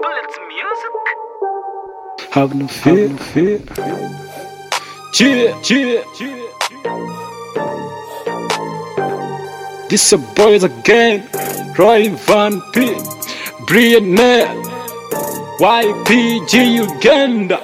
Bullets music. Have no fear. Cheer. This a boys again. Roy Van P, Brian YPG Uganda.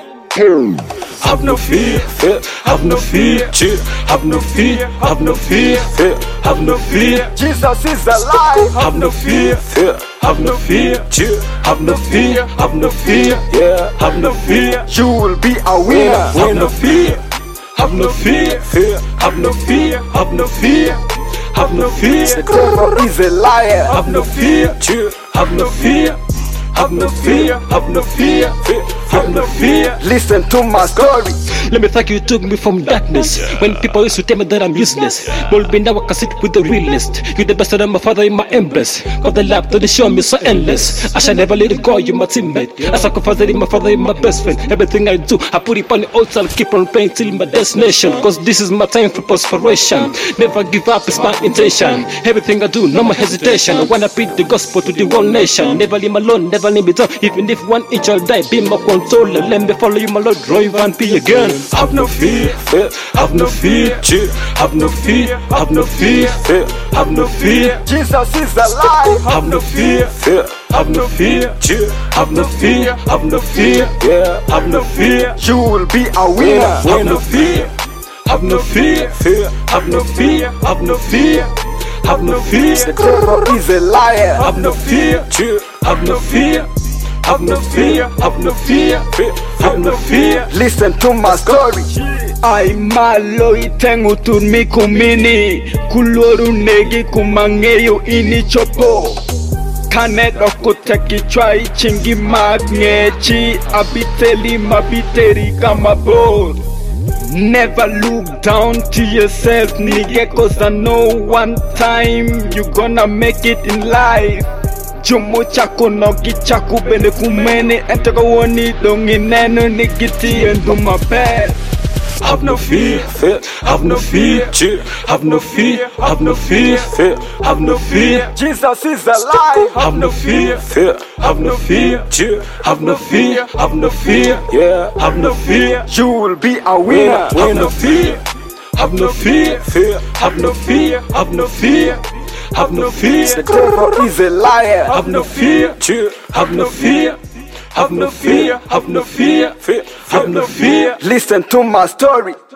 Have no fear, have no fear, cheer. Have no fear, have no fear, have no fear. Jesus is alive. Have no fear, have no fear, cheer. Have no fear, have no fear, yeah. Have no fear, You will be a winner. have no fear, have no fear, have no fear, have no fear, have no fear. The devil is a liar. Have no fear, cheer. Have no fear, have no fear, have no fear, have no fear. Listen to my story. Let me thank you, took me from darkness. When people used to tell me that I'm useless, but now I can sit with the realest. You're the best of my father in my embrace. Got the love that they show me so endless. I shall never let it go, you're my teammate. I sacrifice it in my father, in my best friend. Everything I do, I put it on the altar. I'll keep on praying till my destination. Cause this is my time for prosperation. Never give up, it's my intention. Everything I do, no more hesitation. I wanna preach the gospel to the whole nation. Never leave me alone, never leave me down. Even if 1 inch I'll die, be my controller. Let me follow you, my Lord, Roy Van P again. Have no fear, have no fear, cheer. Have no fear, have no fear, have no fear. Jesus is alive. Have no fear, have no fear, cheer. Have no fear, have no fear, yeah. Have no fear, You will be a winner. have no fear, have no fear, have no fear, have no fear, have no fear. The devil is a liar. Have no fear, cheer. Have no fear, have no fear, have no fear, have no fear. Listen to my story. Ay malo itengu turmi kumini Kuloru negi kumangeyo ini chopo Kanedo kuteki chwai chingi magnechi Abiteli mabiteri kama boss. Never look down to yourself nigga, cause I know one time you gonna make it in life. Jumo chako nogi chako bene kumene Entaka woni dongi neno nigiti and do my best. Have no fear, have no fear, cheer. Have no fear, have no fear, have no fear. Jesus is alive. Have no fear, have no fear, cheer. Have no fear, have no fear, yeah. Have no fear, You will be a winner. have no fear, have no fear, have no fear, have no fear, have no fear. The devil is a liar. Have no fear, cheer. Have no fear, have no fear, have no fear, have no fear. Listen to my story.